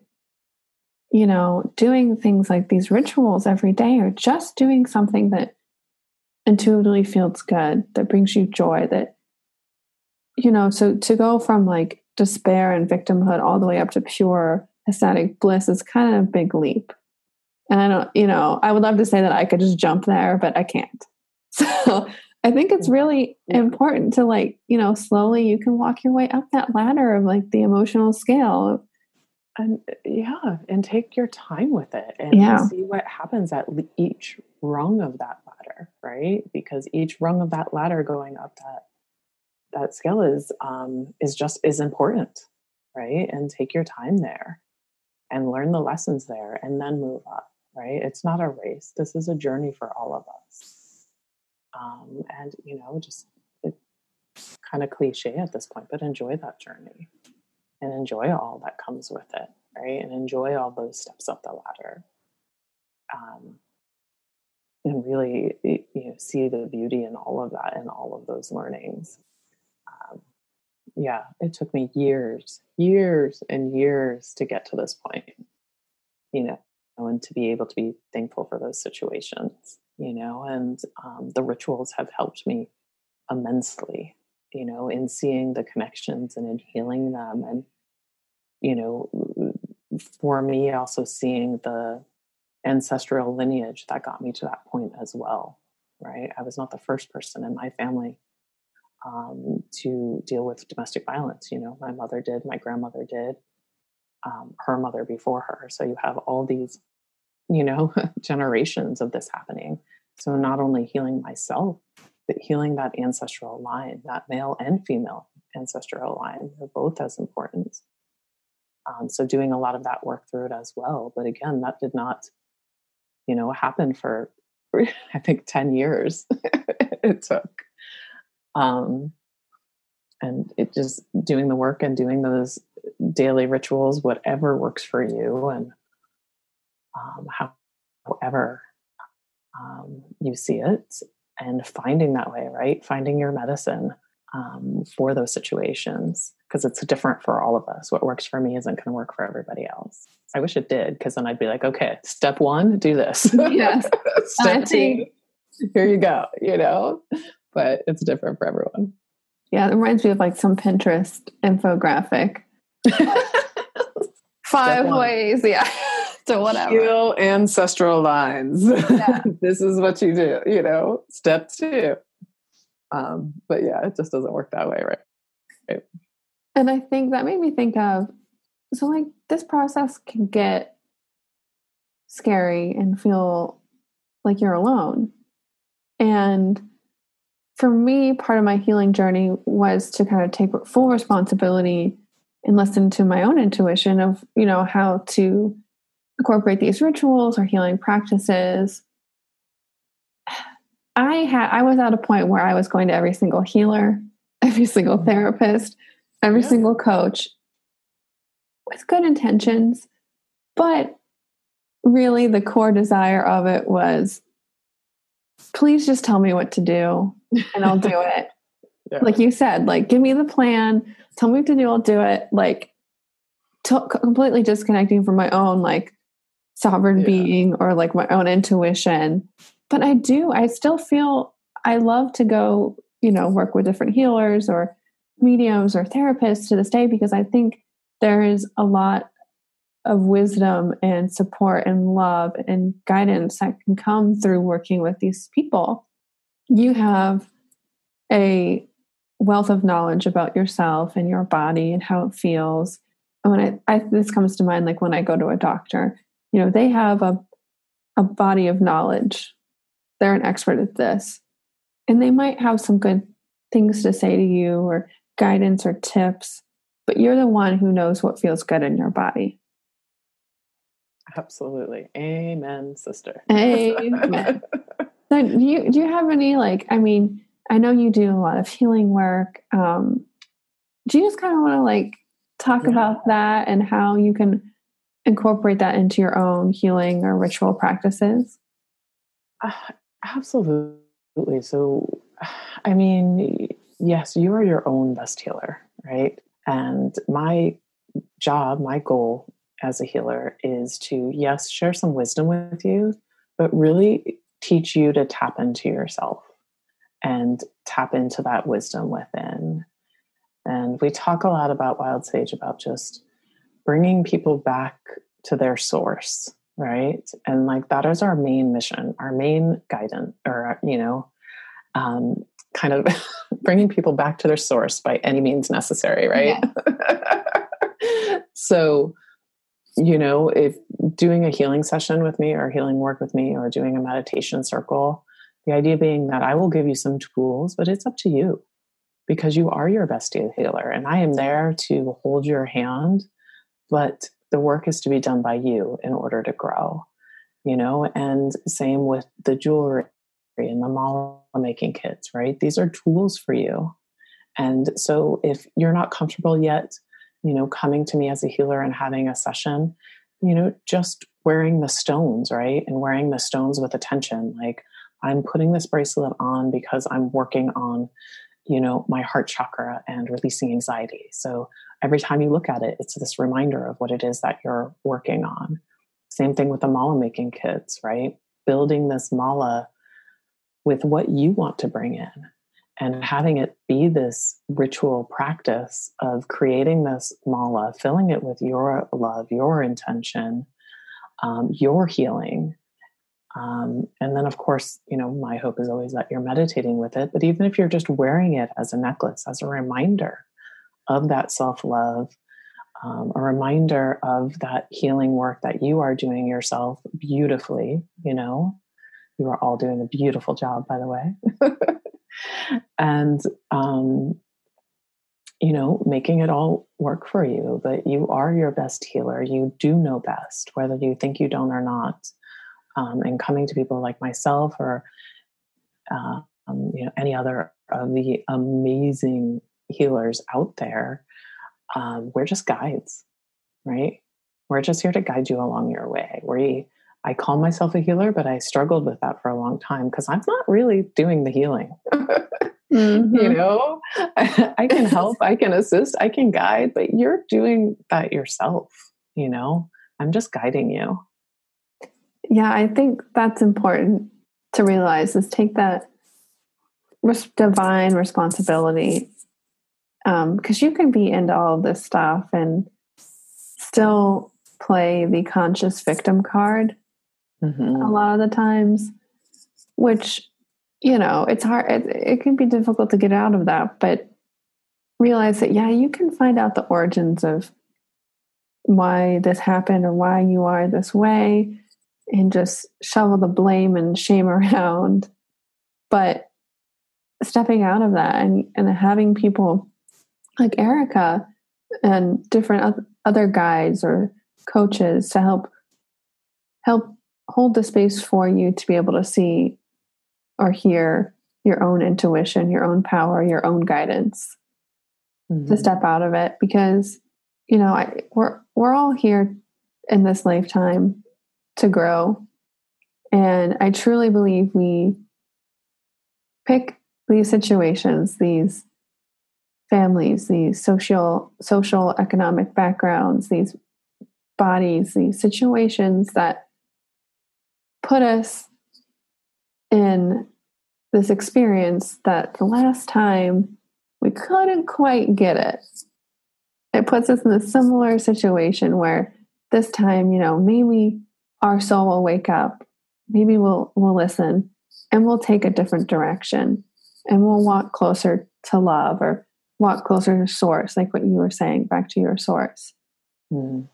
doing things like these rituals every day, or just doing something that intuitively feels good, that brings you joy, that, so to go from like despair and victimhood all the way up to pure ecstatic bliss is kind of a big leap. And I don't, I would love to say that I could just jump there, but I can't. So I think it's really important to slowly you can walk your way up that ladder of like the emotional scale.
And take your time with it and see what happens at each rung of that ladder, right? Because each rung of that ladder going up that scale is important, right? And take your time there and learn the lessons there and then move up, right? It's not a race. This is a journey for all of us. And, just it's kind of cliche at this point, but enjoy that journey and enjoy all that comes with it, right? And enjoy all those steps up the ladder. And really, see the beauty in all of that and all of those learnings. It took me years and years to get to this point, and to be able to be thankful for those situations, and the rituals have helped me immensely, in seeing the connections and in healing them. And, for me, also seeing the ancestral lineage that got me to that point as well, right? I was not the first person in my family to deal with domestic violence. My mother did, my grandmother did, her mother before her. So you have all these, generations of this happening. So not only healing myself, but healing that ancestral line, that male and female ancestral line, they're both as important. So doing a lot of that work through it as well. But again, that did not, happen for, I think, 10 years it took. And it just doing the work and doing those daily rituals, whatever works for you, and however you see it, and finding that way, right? Finding your medicine for those situations, because it's different for all of us. What works for me isn't going to work for everybody else. I wish it did, because then I'd be like, okay, step 1, do this.
Yes.
Step 2, here you go, but it's different for everyone.
Yeah, it reminds me of like some Pinterest infographic. 5 ways, to whatever.
Heal ancestral lines. Yeah. This is what you do, step 2. But it just doesn't work that way, right?
And I think that made me think of, so like this process can get scary and feel like you're alone. And for me, part of my healing journey was to kind of take full responsibility and listen to my own intuition of, how to incorporate these rituals or healing practices. I was at a point where I was going to every single healer, every single therapist, every single coach with good intentions. But really the core desire of it was, please just tell me what to do and I'll do it. Yeah. Like you said, like, give me the plan, tell me what to do, I'll do it. Like, completely disconnecting from my own, like, sovereign being or like my own intuition. But I still feel I love to go, work with different healers or mediums or therapists to this day, because I think there is a lot of wisdom and support and love and guidance that can come through working with these people. You have a wealth of knowledge about yourself and your body and how it feels. And when this comes to mind, like when I go to a doctor, they have a body of knowledge. They're an expert at this. And they might have some good things to say to you or guidance or tips, but you're the one who knows what feels good in your body.
Absolutely. Amen, sister.
Amen. So do you have any, like, I mean, I know you do a lot of healing work. Do you just kind of want to like talk about that and how you can incorporate that into your own healing or ritual practices?
Absolutely. So, I mean, yes, you are your own best healer, right? And my job, my goal as a healer is to, yes, share some wisdom with you, but really teach you to tap into yourself and tap into that wisdom within. And we talk a lot about Wild Sage, about just bringing people back to their source, right? And like, that is our main mission, our main guidance, or, kind of bringing people back to their source by any means necessary, right? Yeah. So, if doing a healing session with me or healing work with me or doing a meditation circle, the idea being that I will give you some tools, but it's up to you, because you are your best healer. And I am there to hold your hand, but the work is to be done by you in order to grow, and same with the jewelry and the mala making kits, right? These are tools for you. And so if you're not comfortable yet, coming to me as a healer and having a session, just wearing the stones, right? And wearing the stones with attention. Like, I'm putting this bracelet on because I'm working on, my heart chakra and releasing anxiety. So every time you look at it, it's this reminder of what it is that you're working on. Same thing with the mala making kits, right? Building this mala with what you want to bring in, and having it be this ritual practice of creating this mala, filling it with your love, your intention, your healing. And then, of course, my hope is always that you're meditating with it. But even if you're just wearing it as a necklace, as a reminder of that self-love, a reminder of that healing work that you are doing yourself beautifully, you are all doing a beautiful job, by the way. And, making it all work for you. But you are your best healer. You do know best, whether you think you don't or not. And coming to people like myself or, any other of the amazing healers out there, we're just guides, right? We're just here to guide you along your way. I call myself a healer, but I struggled with that for a long time because I'm not really doing the healing. Mm-hmm. I can help, I can assist, I can guide, but you're doing that yourself. I'm just guiding you.
Yeah, I think that's important to realize, is take that divine responsibility, because you can be into all of this stuff and still play the conscious victim card a lot of the times, which, it's hard. It can be difficult to get out of that, but realize that, you can find out the origins of why this happened or why you are this way, and just shovel the blame and shame around. But stepping out of that and having people like Erica and different other guides or coaches to help hold the space for you to be able to see or hear your own intuition, your own power, your own guidance, to step out of it. Because, we're all here in this lifetime to grow. And I truly believe we pick these situations, these families, these social economic backgrounds, these bodies, these situations that put us in this experience that the last time we couldn't quite get it. It puts us in a similar situation where this time, maybe our soul will wake up, maybe we'll listen, and we'll take a different direction, and we'll walk closer to love or walk closer to source, like what you were saying, back to your source.
Mm.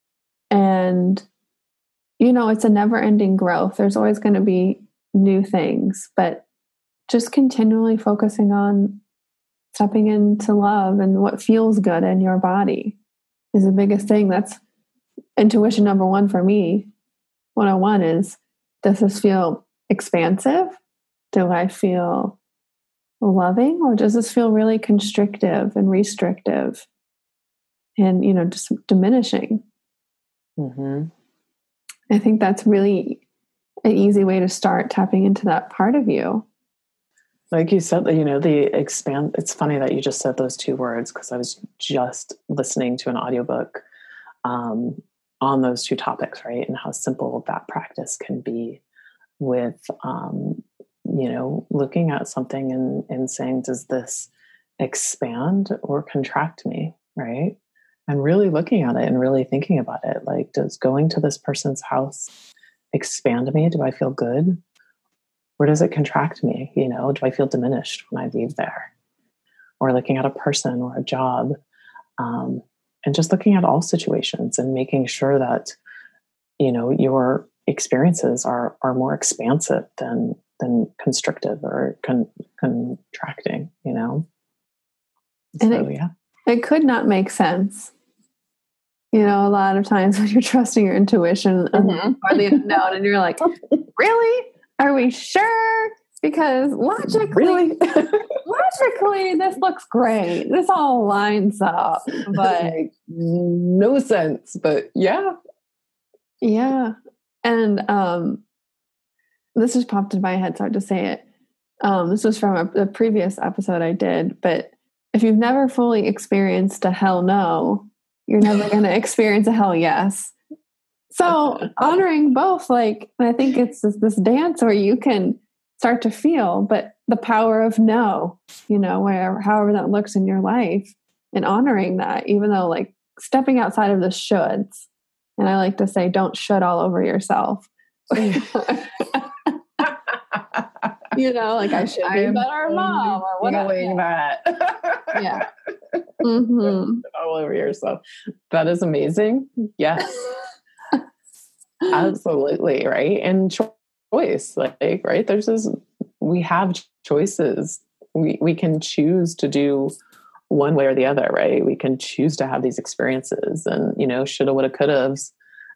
And, it's a never-ending growth. There's always going to be new things, but just continually focusing on stepping into love and what feels good in your body is the biggest thing. That's intuition number one for me. 101 is, does this feel expansive? Do I feel loving, or does this feel really constrictive and restrictive and, just diminishing?
Mm-hmm.
I think that's really an easy way to start tapping into that part of you.
Like you said, the expand, it's funny that you just said those two words, because I was just listening to an audiobook on those two topics, right? And how simple that practice can be with, looking at something and saying, does this expand or contract me, right? And really looking at it and really thinking about it. Like, does going to this person's house expand me? Do I feel good? Or does it contract me? Do I feel diminished when I leave there? Or looking at a person or a job, and just looking at all situations and making sure that, your experiences are more expansive than constrictive or contracting,
And
so, yeah.
It could not make sense. A lot of times when you're trusting your intuition or the unknown, and you're like, really? Are we sure? Because logically, this looks great. This all lines up, but
no sense. But yeah.
And this just popped in my head, so I have to say it. This was from a previous episode I did, but if you've never fully experienced a hell no, you're never going to experience a hell yes. So honoring both, and I think it's this dance where you can start to feel, but the power of no, however that looks in your life, and honoring that, even though stepping outside of the shoulds. And I like to say, don't should all over yourself. I should be a better mom or whatever.
That.
Yeah. Mm-hmm.
All over yourself. That is amazing. Yes. Absolutely. Right. And choice, right. We have choices. We can choose to do one way or the other, right? We can choose to have these experiences and, shoulda, woulda, coulda's,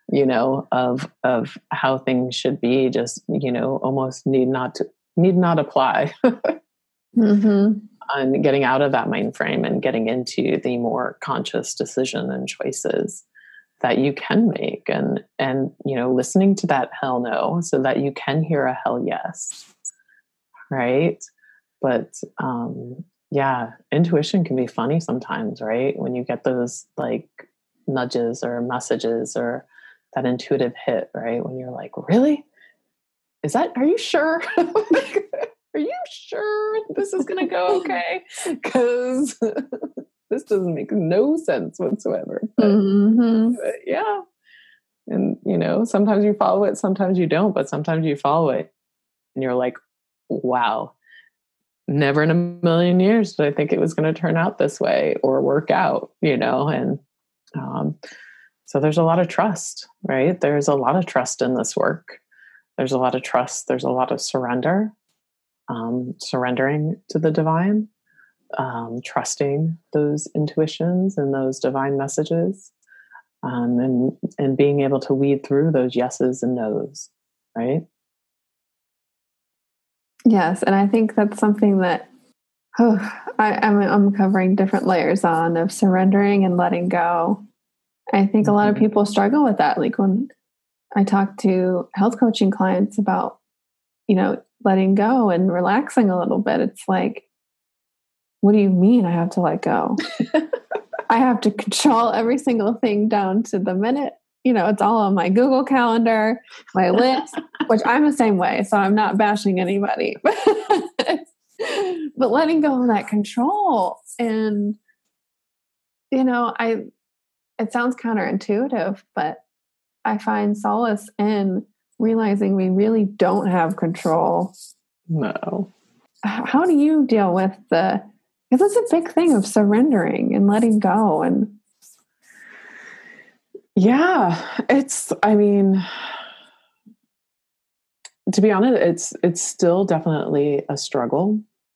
of how things should be, just, almost need not apply.
Mm-hmm.
And getting out of that mind frame and getting into the more conscious decision and choices that you can make, and listening to that hell no so that you can hear a hell yes, right? But intuition can be funny sometimes, right? When you get those nudges or messages or that intuitive hit, right? When you're like, really? Are you sure? Are you sure this is going to go okay? Because this doesn't make no sense whatsoever. But yeah. And, sometimes you follow it, sometimes you don't, but sometimes you follow it and you're like, wow, never in a million years did I think it was going to turn out this way or work out, and so there's a lot of trust, right? There's a lot of trust in this work. There's a lot of trust. There's a lot of surrender, surrendering to the divine, trusting those intuitions and those divine messages, and being able to weed through those yeses and nos, right?
Yes, and I think that's something that I'm covering different layers on of surrendering and letting go. I think a lot of people struggle with that. When I talk to health coaching clients about, letting go and relaxing a little bit. It's like, what do you mean I have to let go? I have to control every single thing down to the minute. It's all on my Google Calendar, my list, which I'm the same way. So I'm not bashing anybody, but letting go of that control. And, it sounds counterintuitive, but I find solace in realizing we really don't have control.
No.
How do you deal with because it's a big thing of surrendering and letting go? And
yeah, to be honest, it's still definitely a struggle.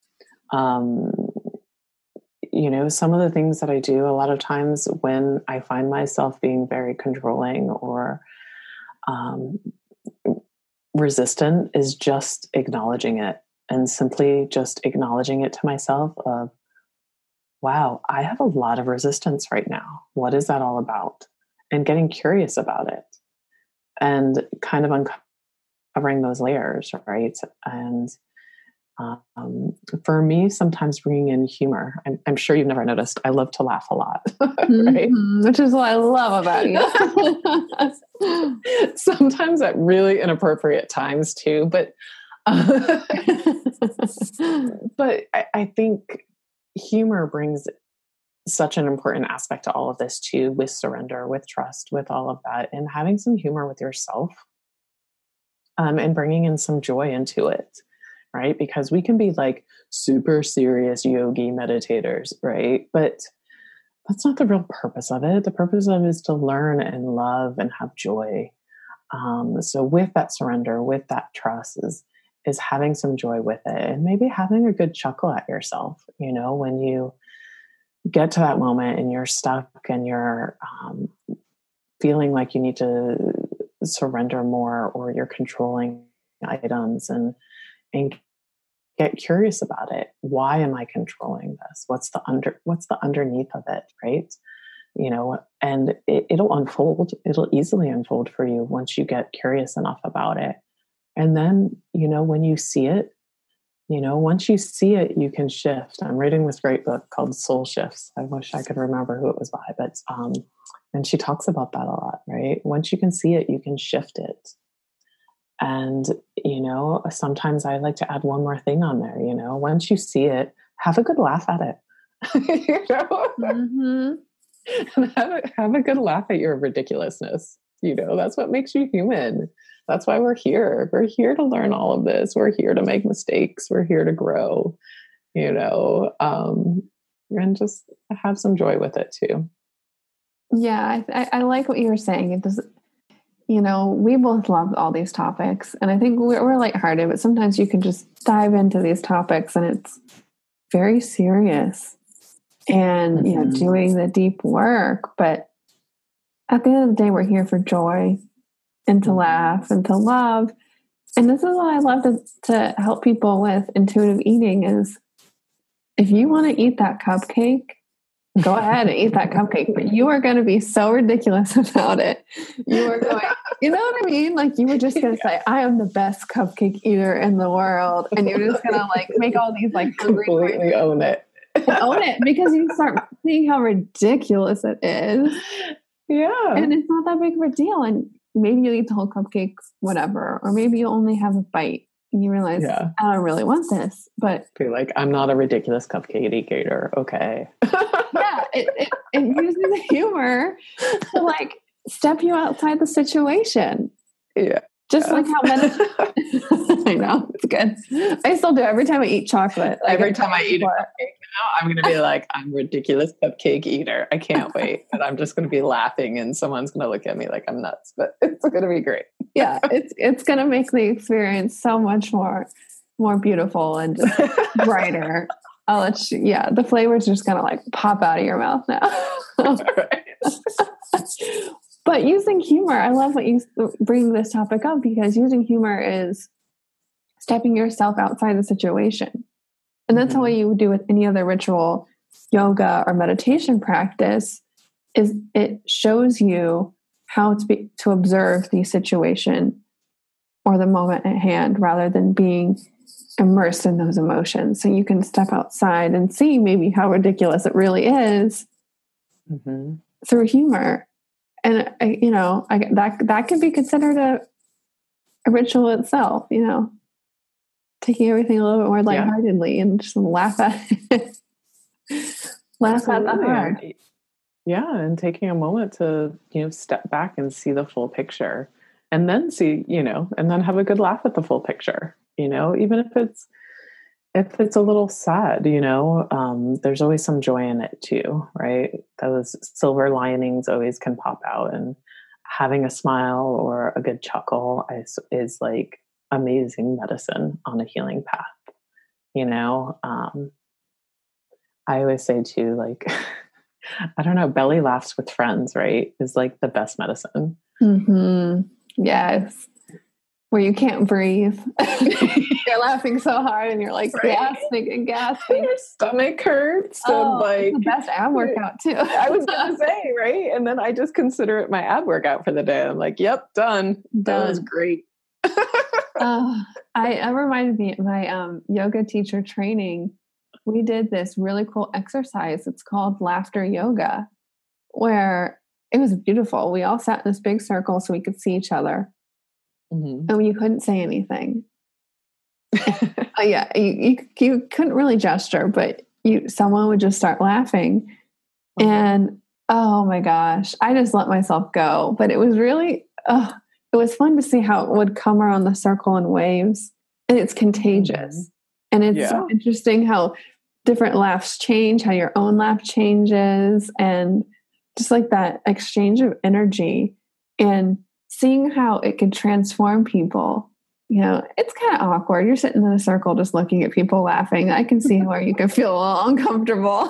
Some of the things that I do a lot of times when I find myself being very controlling or resistant is just acknowledging it, and simply just acknowledging it to myself of, wow, I have a lot of resistance right now. What is that all about? And getting curious about it and kind of uncovering those layers, right? And for me, sometimes bringing in humor. I'm sure you've never noticed, I love to laugh a lot, right?
Which is what I love about
you. Sometimes at really inappropriate times too, but I think humor brings such an important aspect to all of this too, with surrender, with trust, with all of that, and having some humor with yourself, and bringing in some joy into it. Right? Because we can be like super serious yogi meditators, right? But that's not the real purpose of it. The purpose of it is to learn and love and have joy. So with that surrender, with that trust is having some joy with it, and maybe having a good chuckle at yourself, when you get to that moment and you're stuck and you're feeling like you need to surrender more, or you're controlling items, and get curious about it. Why am I controlling this? What's the underneath of it, right? And it'll unfold. It'll easily unfold for you once you get curious enough about it. And then, when you see it, once you see it, you can shift. I'm reading this great book called Soul Shifts. I wish I could remember who it was by, but, and she talks about that a lot, right? Once you can see it, you can shift it. And, sometimes I like to add one more thing on there, once you see it, have a good laugh at it, have a good laugh at your ridiculousness. That's what makes you human. That's why we're here. We're here to learn all of this. We're here to make mistakes. We're here to grow, and just have some joy with it too.
Yeah. I like what you were saying. It does. We both love all these topics, and I think we're lighthearted, but sometimes you can just dive into these topics and it's very serious and, doing the deep work. But at the end of the day, we're here for joy and to laugh and to love. And this is what I love to help people with intuitive eating is, if you want to eat that cupcake, go ahead and eat that cupcake, but you are going to be so ridiculous about it. You are going, you know what I mean? Like, you were just going to say, I am the best cupcake eater in the world. And you're just going to make all these
completely own it.
Own it, because you start seeing how ridiculous it is.
Yeah.
And it's not that big of a deal. And maybe you eat the whole cupcake, whatever, or maybe you only have a bite. And you realize, I don't really want this, but
be like, I'm not a ridiculous cupcake eater. Okay.
Yeah, it uses the humor to step you outside the situation.
Yeah.
Just like how I know, it's good. I still do every time I eat chocolate.
Every time I eat a cupcake now, I'm going to be like, I'm a ridiculous cupcake eater. I can't wait. And I'm just going to be laughing, and someone's going to look at me like I'm nuts, but it's going to be great.
Yeah, it's going to make the experience so much more beautiful and just brighter. I'll let you, the flavor's just going to pop out of your mouth now. But using humor, I love what you bring this topic up, because using humor is stepping yourself outside the situation. And that's what you would do with any other ritual, yoga or meditation practice, is it shows you how to observe the situation or the moment at hand rather than being immersed in those emotions. So you can step outside and see maybe how ridiculous it really is through humor. And that could be considered a ritual itself, taking everything a little bit more lightheartedly and just laugh at it. Laugh at the heart.
Yeah, and taking a moment to, step back and see the full picture, and then and then have a good laugh at the full picture, even if it's a little sad, there's always some joy in it too, right? Those silver linings always can pop out, and having a smile or a good chuckle is like amazing medicine on a healing path. I always say too, like, I don't know, belly laughs with friends, right, is like the best medicine.
Mm-hmm. Yes. Where you can't breathe. You're laughing so hard and you're like gasping and gasping.
Your stomach hurts. And like
the best ab workout too.
I was going to say, right? And then I just consider it my ab workout for the day. I'm like, yep, done. That was great.
It reminded me of my yoga teacher training. We did this really cool exercise. It's called laughter yoga, where it was beautiful. We all sat in this big circle so we could see each other. And you couldn't say anything. You couldn't really gesture, but someone would just start laughing. And oh my gosh, I just let myself go. But it was really, it was fun to see how it would come around the circle in waves. And it's contagious. And it's so interesting how different laughs change, how your own laugh changes, and just like that exchange of energy and seeing how it can transform people. It's kind of awkward. You're sitting in a circle just looking at people laughing. I can see where you can feel a little uncomfortable.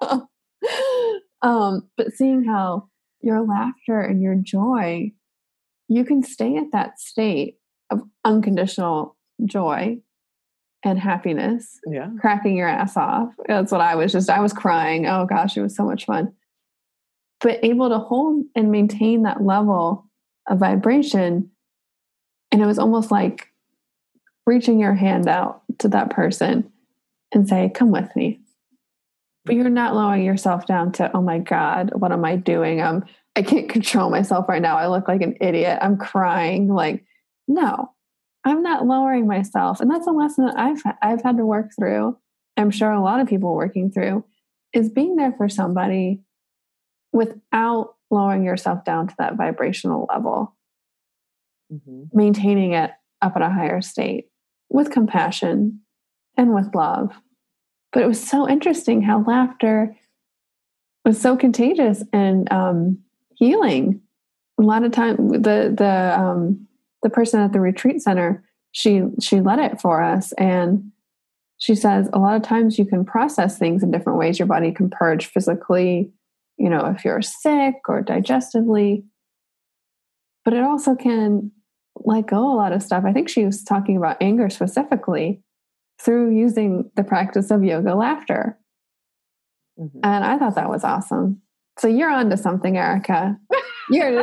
But seeing how your laughter and your joy, you can stay at that state of unconditional joy and happiness, cracking your ass off. That's what I was crying. Oh gosh, it was so much fun. But able to hold and maintain that level of vibration. And it was almost like reaching your hand out to that person and say, come with me. But you're not lowering yourself down to, oh my God, what am I doing? I can't control myself right now. I look like an idiot. I'm crying. Like, no, I'm not lowering myself. And that's a lesson that I've had to work through. I'm sure a lot of people working through is being there for somebody without lowering yourself down to that vibrational level, maintaining it up at a higher state with compassion and with love. But it was so interesting how laughter was so contagious and healing. A lot of time, the person at the retreat center, she led it for us, and she says a lot of times you can process things in different ways. Your body can purge physically, if you're sick or digestively, but it also can let go a lot of stuff. I think she was talking about anger specifically through using the practice of yoga laughter. And I thought that was awesome. So you're onto something, Erica. You're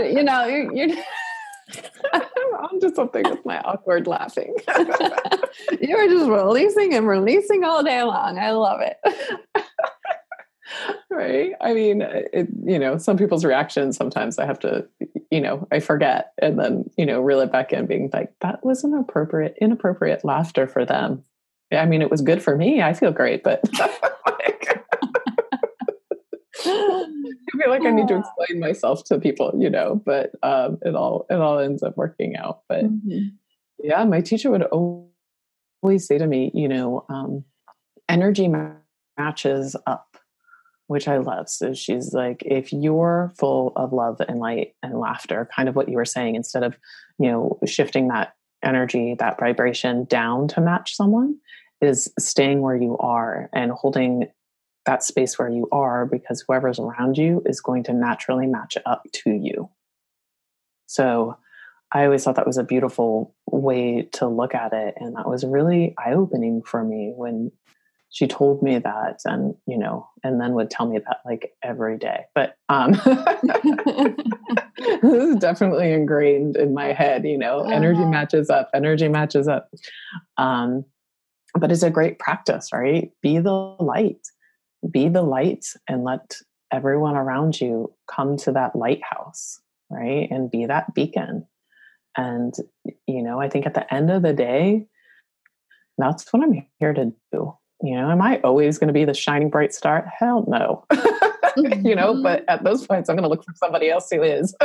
I'm onto something with my awkward laughing.
You were just releasing and releasing all day long. I love it.
Right. I mean, some people's reactions, sometimes I have to, I forget and then, reel it back in being like, that was inappropriate laughter for them. I mean, it was good for me. I feel great, but I feel like I need to explain myself to people, but it all ends up working out. But yeah, my teacher would always say to me, energy matches up, which I love. So she's like, if you're full of love and light and laughter, kind of what you were saying, instead of, shifting that energy, that vibration down to match someone, is staying where you are and holding that space where you are, because whoever's around you is going to naturally match up to you. So I always thought that was a beautiful way to look at it. And that was really eye-opening for me when she told me that, and, you know, and then would tell me that like every day. But this is definitely ingrained in my head, you know, energy matches up, energy matches up. But it's a great practice, right? Be the light and let everyone around you come to that lighthouse, right? And be that beacon. And, you know, I think at the end of the day, that's what I'm here to do. You know, am I always going to be the shining bright star? Hell no. You know, but at those points, I'm going to look for somebody else who is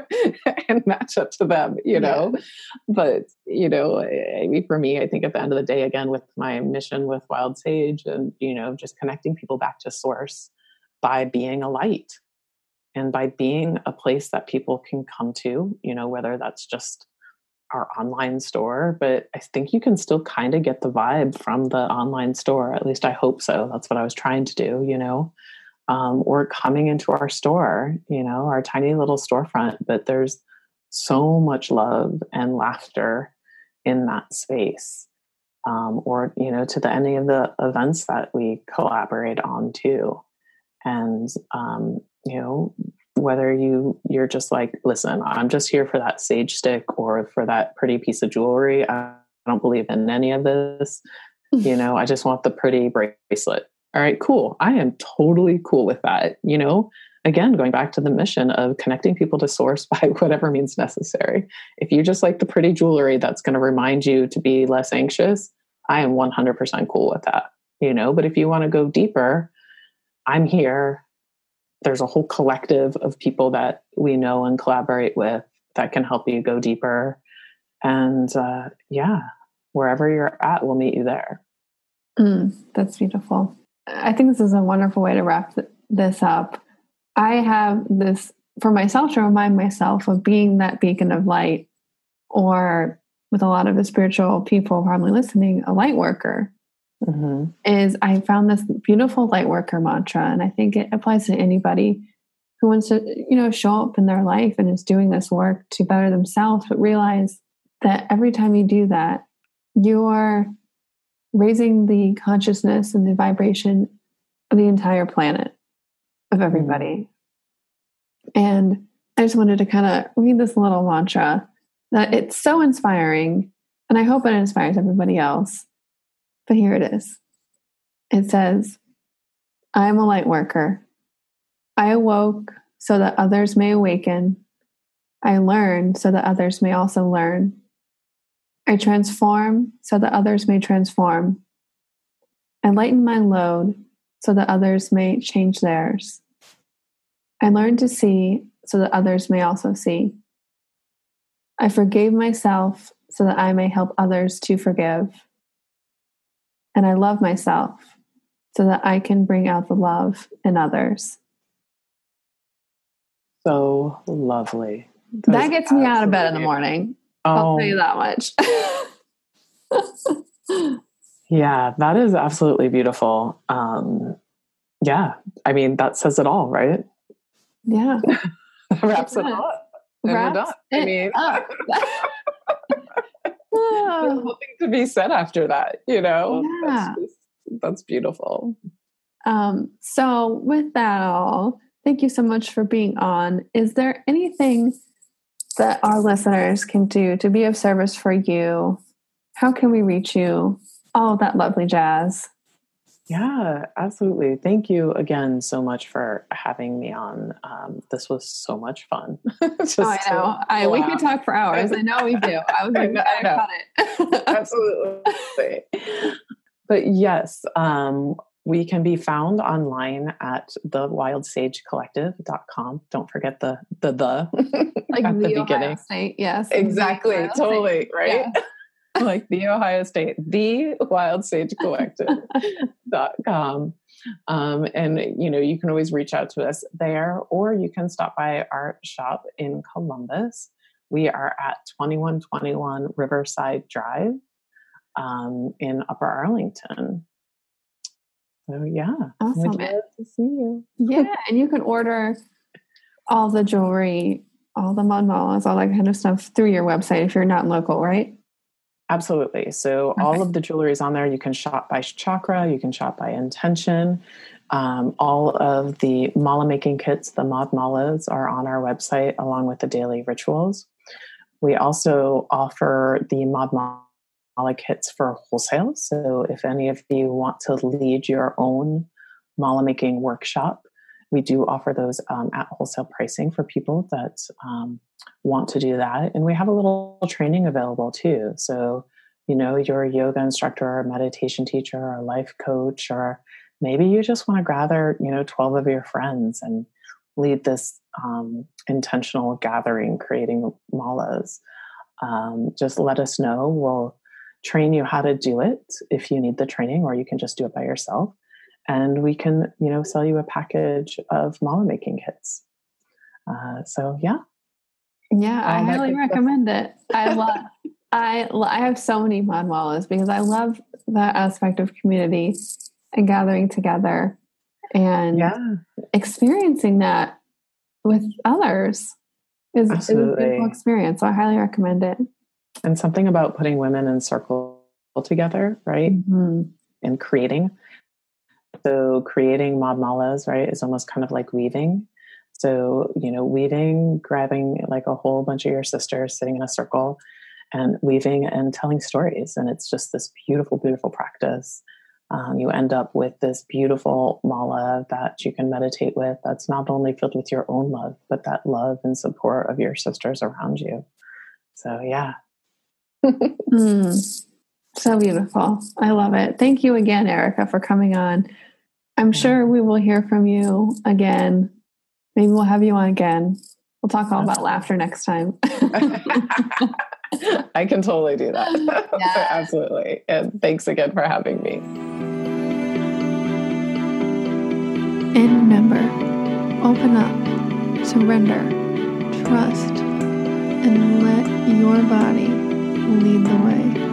and match up to them, you know. But, you know, I mean, for me, I think at the end of the day, again, with my mission with Wild Sage and, you know, just connecting people back to source by being a light and by being a place that people can come to, you know, whether that's just our online store, but I think you can still kind of get the vibe from the online store. At least I hope so. That's what I was trying to do, you know, or coming into our store, you know, our tiny little storefront, but there's so much love and laughter in that space. Or, you know, to any of the events that we collaborate on too. And, you know, whether you're just like, listen, I'm just here for that sage stick or for that pretty piece of jewelry. I don't believe in any of this. You know, I just want the pretty bracelet. All right, cool. I am totally cool with that. You know, again, going back to the mission of connecting people to source by whatever means necessary. If you just like the pretty jewelry that's going to remind you to be less anxious, I am 100% cool with that. You know, but if you want to go deeper, I'm here. There's a whole collective of people that we know and collaborate with that can help you go deeper. And wherever you're at, we'll meet you there.
That's beautiful. I think this is a wonderful way to wrap this up. I have this for myself to remind myself of being that beacon of light, or with a lot of the spiritual people probably listening, a light worker. Mm-hmm. Is I found this beautiful light worker mantra, and I think it applies to anybody who wants to, you know, show up in their life and is doing this work to better themselves, but realize that every time you do that, you're raising the consciousness and the vibration of the entire planet, of everybody. Mm-hmm. And I just wanted to kind of read this little mantra that it's so inspiring, and I hope it inspires everybody else. But here it is. It says, I am a light worker. I awoke so that others may awaken. I learned so that others may also learn. I transform so that others may transform. I lighten my load so that others may change theirs. I learn to see so that others may also see. I forgave myself so that I may help others to forgive. And I love myself so that I can bring out the love in others.
So lovely.
That gets me out of bed in the morning. I'll tell you that much.
Yeah, that is absolutely beautiful. Yeah, I mean, that says it all, right?
Yeah.
Wraps it up. And we're done. I mean, there's nothing to be said after that, you know? Yeah. That's beautiful.
So with that all, thank you so much for being on. Is there anything that our listeners can do to be of service for you? How can we reach you? All that lovely jazz.
Yeah, absolutely. Thank you again so much for having me on. This was so much fun.
I know. We could talk for hours. I know we do. I was like, I know. It.
Absolutely. But yes, we can be found online at thewildsagecollective.com. Don't forget the
like
at
the beginning. State, yes.
Exactly. Totally. State. Right. Yeah. Like the Ohio State, thewildsagecollective.com. And, you know, you can always reach out to us there, or you can stop by our shop in Columbus. We are at 2121 Riverside Drive in Upper Arlington. So, yeah.
Awesome.
We'd love to see you.
Yeah. And you can order all the jewelry, all the mandalas, all that kind of stuff through your website if you're not local, right?
Absolutely. So all of the jewelry is on there. You can shop by chakra, you can shop by intention. All of the mala making kits, the Mod Malas, are on our website along with the daily rituals. We also offer the Mod Mala kits for wholesale. So if any of you want to lead your own mala making workshop, we do offer those at wholesale pricing for people that want to do that. And we have a little training available too. So, you're a yoga instructor or a meditation teacher or a life coach, or maybe you just want to gather, 12 of your friends and lead this intentional gathering, creating malas. Just let us know. We'll train you how to do it if you need the training, or you can just do it by yourself. And we can, sell you a package of mala making kits. So yeah.
Yeah, I highly recommend it. I have so many Mod Malas because I love that aspect of community and gathering together and experiencing that with others is a beautiful experience. So I highly recommend it.
And something about putting women in circle together, right? Mm-hmm. And creating. So creating Mod Malas, right, is almost kind of like weaving. So, weaving, grabbing like a whole bunch of your sisters sitting in a circle and weaving and telling stories. And it's just this beautiful, beautiful practice. You end up with this beautiful mala that you can meditate with that's not only filled with your own love, but that love and support of your sisters around you. So, yeah.
So beautiful. I love it. Thank you again, Erica, for coming on. I'm sure we will hear from you again. Maybe we'll have you on again. We'll talk all about laughter next time.
I can totally do that. Yeah. Absolutely. And thanks again for having me.
And remember, open up, surrender, trust, and let your body lead the way.